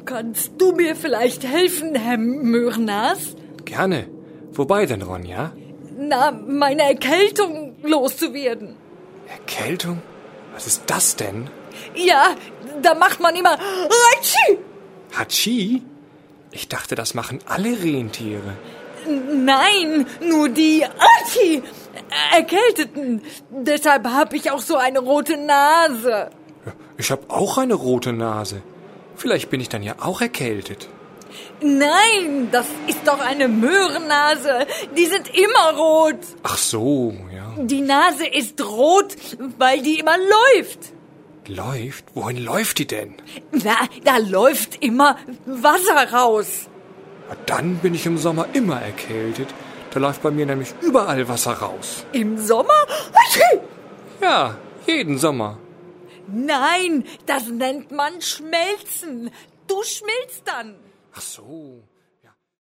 Kannst du mir vielleicht helfen, Herr Möhrennas? Gerne. Wobei denn, Ronja? Na, meine Erkältung loszuwerden. Erkältung? Was ist das denn? Ja, da macht man immer Hatschi! Hatschi? Ich dachte, das machen alle Rentiere. Nein, nur die Hatschi! Erkälteten. Deshalb habe ich auch so eine rote Nase. Ich habe auch eine rote Nase. Vielleicht bin ich dann ja auch erkältet. Nein, das ist doch eine Möhrennase. Die sind immer rot. Ach so, ja. Die Nase ist rot, weil die immer läuft. Läuft? Wohin läuft die denn? Na, da läuft immer Wasser raus. Na, dann bin ich im Sommer immer erkältet. Da läuft bei mir nämlich überall Wasser raus. Im Sommer? Hatschi! Ja, jeden Sommer. Nein, das nennt man Schmelzen. Du schmilzt dann. Ach so.